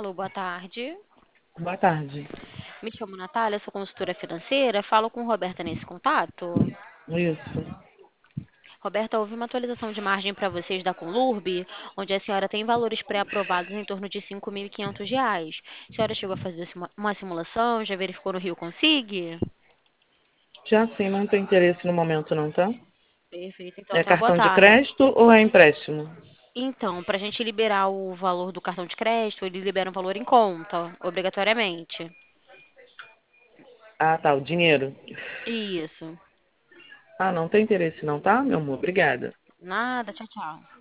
Alô, boa tarde. Boa tarde. Me chamo Natália, sou consultora financeira. Falo com Roberta nesse contato. Isso. Roberta, houve uma atualização de margem para vocês da Conlurb, onde a senhora tem valores pré-aprovados em torno de R$ 5.500. A senhora chegou a fazer uma simulação? Já verificou no Rio Consig? Já sim, não tem interesse no momento não, tá? Perfeito, então É tenha uma boa cartão de tarde. crédito ou é empréstimo? Então, para a gente liberar o valor do cartão de crédito, ele libera um valor em conta, obrigatoriamente. Ah, tá, o dinheiro. Isso. Ah, não tem interesse não, tá, meu amor? Obrigada. Nada, tchau, tchau.